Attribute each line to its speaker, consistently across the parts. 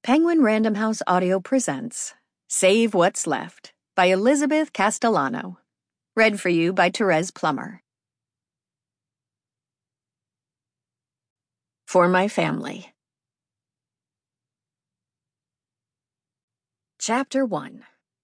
Speaker 1: Penguin Random House Audio presents Save What's Left by Elizabeth Castellano. Read for you by Therese Plummer. For My Family. Chapter 1.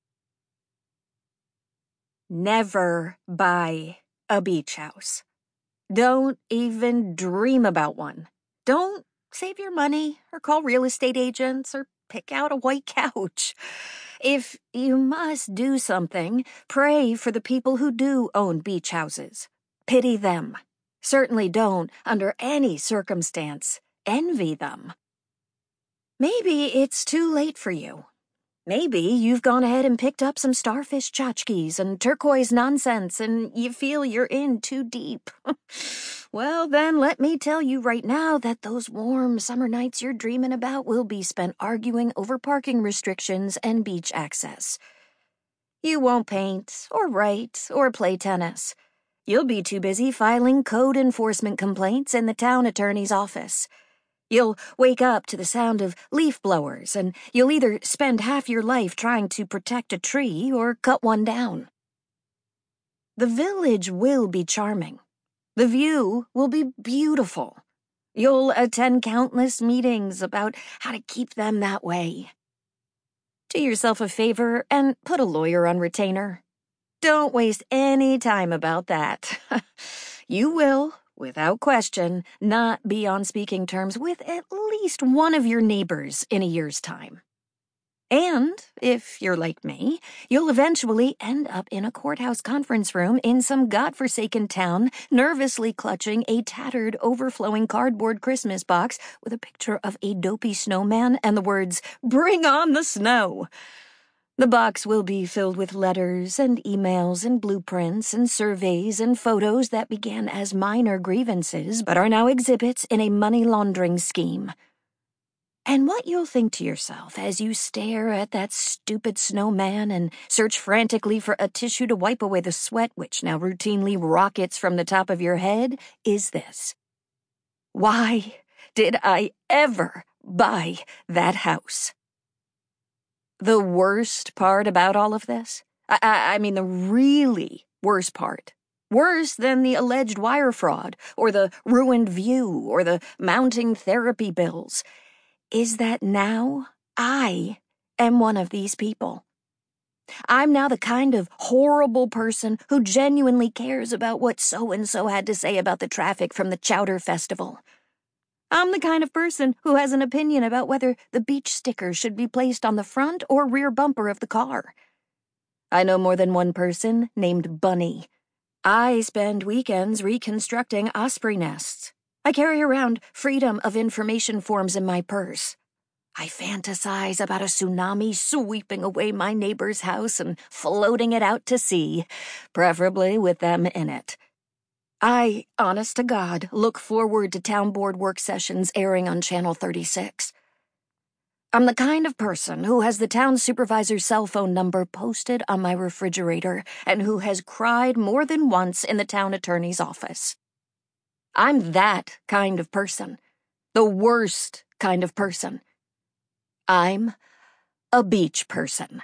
Speaker 1: Never buy a beach house. Don't even dream about one. Don't save your money or call real estate agents or pick out a white couch. If you must do something, pray for the people who do own beach houses. Pity them. Certainly don't, under any circumstance, envy them. Maybe it's too late for you. Maybe you've gone ahead and picked up some starfish tchotchkes and turquoise nonsense and you feel you're in too deep. Well, then let me tell you right now that those warm summer nights you're dreaming about will be spent arguing over parking restrictions and beach access. You won't paint or write or play tennis. You'll be too busy filing code enforcement complaints in the town attorney's office. You'll wake up to the sound of leaf blowers, and you'll either spend half your life trying to protect a tree or cut one down. The village will be charming. The view will be beautiful. You'll attend countless meetings about how to keep them that way. Do yourself a favor and put a lawyer on retainer. Don't waste any time about that. You will, without question, not be on speaking terms with at least one of your neighbors in a year's time. And, if you're like me, you'll eventually end up in a courthouse conference room in some godforsaken town, nervously clutching a tattered, overflowing cardboard Christmas box with a picture of a dopey snowman and the words, "Bring on the snow!" The box will be filled with letters and emails and blueprints and surveys and photos that began as minor grievances but are now exhibits in a money laundering scheme. And what you'll think to yourself as you stare at that stupid snowman and search frantically for a tissue to wipe away the sweat which now routinely rockets from the top of your head is this. Why did I ever buy that house? The worst part about all of this, I mean the really worst part, worse than the alleged wire fraud or the ruined view or the mounting therapy bills, is that now I am one of these people. I'm now the kind of horrible person who genuinely cares about what so-and-so had to say about the traffic from the Chowder Festival. I'm the kind of person who has an opinion about whether the beach sticker should be placed on the front or rear bumper of the car. I know more than one person named Bunny. I spend weekends reconstructing osprey nests. I carry around Freedom of Information forms in my purse. I fantasize about a tsunami sweeping away my neighbor's house and floating it out to sea, preferably with them in it. I, honest to God, look forward to town board work sessions airing on Channel 36. I'm the kind of person who has the town supervisor's cell phone number posted on my refrigerator and who has cried more than once in the town attorney's office. I'm that kind of person. The worst kind of person. I'm a beach person.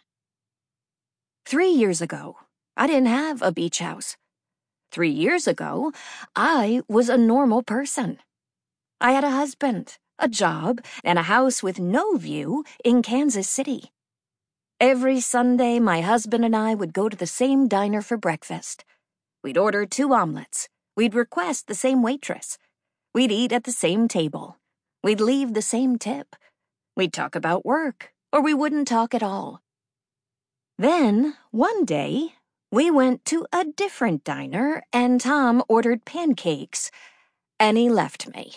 Speaker 1: 3 years ago, I didn't have a beach house. 3 years ago, I was a normal person. I had a husband, a job, and a house with no view in Kansas City. Every Sunday, my husband and I would go to the same diner for breakfast. We'd order 2 omelets. We'd request the same waitress. We'd eat at the same table. We'd leave the same tip. We'd talk about work, or we wouldn't talk at all. Then, one day, we went to a different diner, and Tom ordered pancakes, and he left me.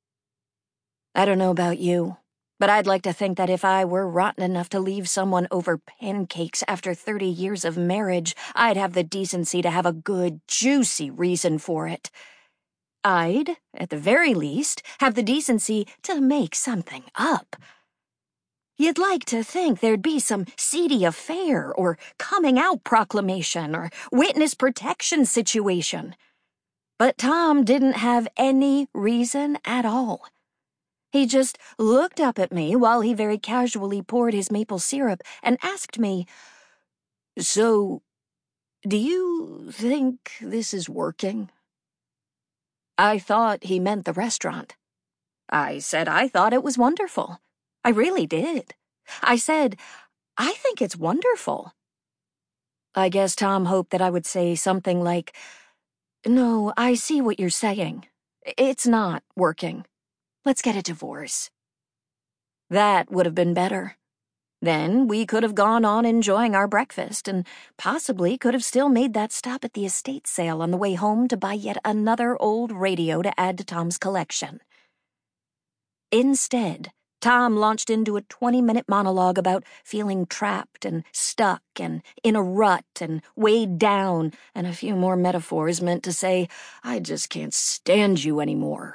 Speaker 1: I don't know about you, but I'd like to think that if I were rotten enough to leave someone over pancakes after 30 years of marriage, I'd have the decency to have a good, juicy reason for it. I'd, at the very least, have the decency to make something up. You'd like to think there'd be some seedy affair or coming out proclamation or witness protection situation. But Tom didn't have any reason at all. He just looked up at me while he very casually poured his maple syrup and asked me, "So, do you think this is working?" I thought he meant the restaurant. I said I thought it was wonderful. I really did. I said, "I think it's wonderful." I guess Tom hoped that I would say something like, "No, I see what you're saying. It's not working. Let's get a divorce." That would have been better. Then we could have gone on enjoying our breakfast and possibly could have still made that stop at the estate sale on the way home to buy yet another old radio to add to Tom's collection. Instead, Tom launched into a 20-minute monologue about feeling trapped and stuck and in a rut and weighed down, and a few more metaphors meant to say, "I just can't stand you anymore."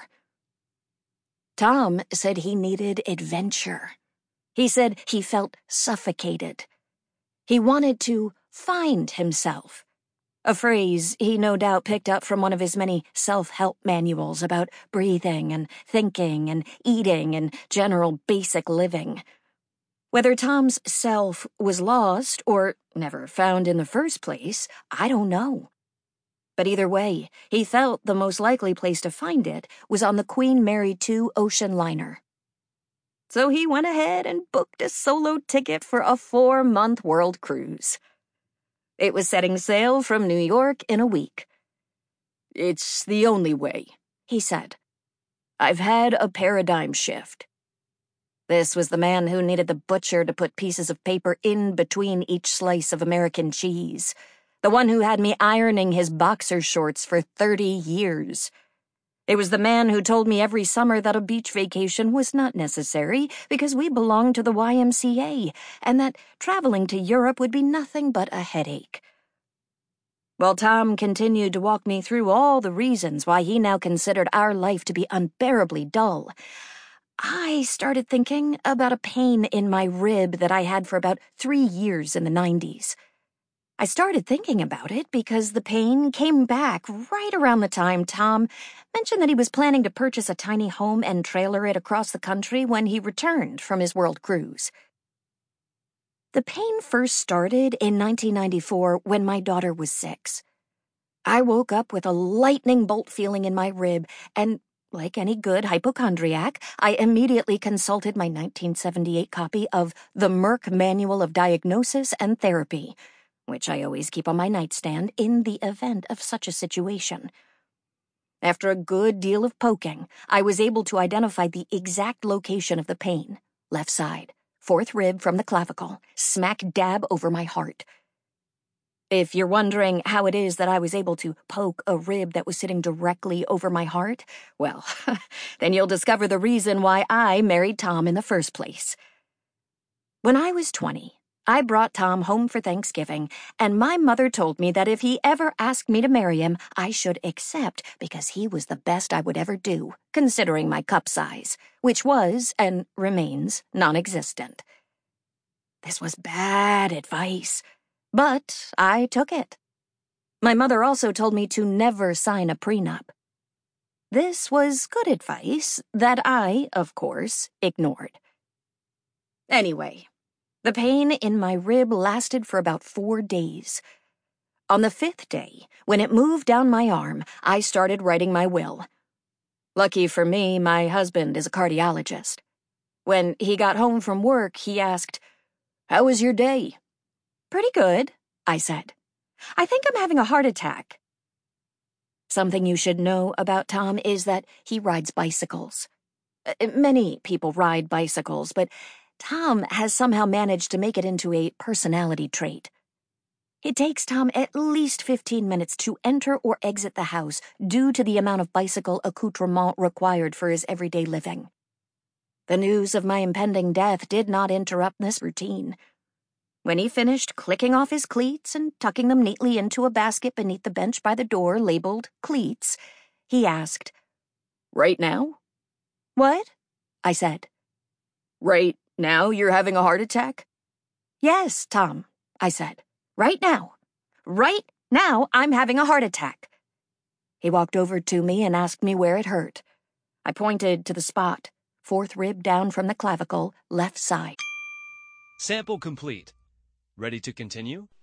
Speaker 1: Tom said he needed adventure. He said he felt suffocated. He wanted to find himself, a phrase he no doubt picked up from one of his many self-help manuals about breathing and thinking and eating and general basic living. Whether Tom's self was lost or never found in the first place, I don't know. But either way, he felt the most likely place to find it was on the Queen Mary II ocean liner. So he went ahead and booked a solo ticket for a 4-month world cruise. It was setting sail from New York in a week. "It's the only way," he said. "I've had a paradigm shift." This was the man who needed the butcher to put pieces of paper in between each slice of American cheese. The one who had me ironing his boxer shorts for 30 years. It was the man who told me every summer that a beach vacation was not necessary because we belonged to the YMCA and that traveling to Europe would be nothing but a headache. While Tom continued to walk me through all the reasons why he now considered our life to be unbearably dull, I started thinking about a pain in my rib that I had for about 3 years in the 90s. I started thinking about it because the pain came back right around the time Tom mentioned that he was planning to purchase a tiny home and trailer it across the country when he returned from his world cruise. The pain first started in 1994 when my daughter was 6. I woke up with a lightning bolt feeling in my rib and, like any good hypochondriac, I immediately consulted my 1978 copy of the Merck Manual of Diagnosis and Therapy, which I always keep on my nightstand in the event of such a situation. After a good deal of poking, I was able to identify the exact location of the pain. Left side, 4th rib from the clavicle, smack dab over my heart. If you're wondering how it is that I was able to poke a rib that was sitting directly over my heart, well, then you'll discover the reason why I married Tom in the first place. When I was 20, I brought Tom home for Thanksgiving, and my mother told me that if he ever asked me to marry him, I should accept because he was the best I would ever do, considering my cup size, which was, and remains, non-existent. This was bad advice, but I took it. My mother also told me to never sign a prenup. This was good advice that I, of course, ignored. Anyway, the pain in my rib lasted for about 4 days. On the 5th day, when it moved down my arm, I started writing my will. Lucky for me, my husband is a cardiologist. When he got home from work, he asked, "How was your day?" "Pretty good," I said. "I think I'm having a heart attack." Something you should know about Tom is that he rides bicycles. Many people ride bicycles, but Tom has somehow managed to make it into a personality trait. It takes Tom at least 15 minutes to enter or exit the house due to the amount of bicycle accoutrement required for his everyday living. The news of my impending death did not interrupt this routine. When he finished clicking off his cleats and tucking them neatly into a basket beneath the bench by the door labeled cleats, he asked, "Right now?" "What?" I said. "Right now you're having a heart attack?" "Yes, Tom," I said. "Right now. Right now I'm having a heart attack." He walked over to me and asked me where it hurt. I pointed to the spot, 4th rib down from the clavicle, left side.
Speaker 2: Sample complete. Ready to continue?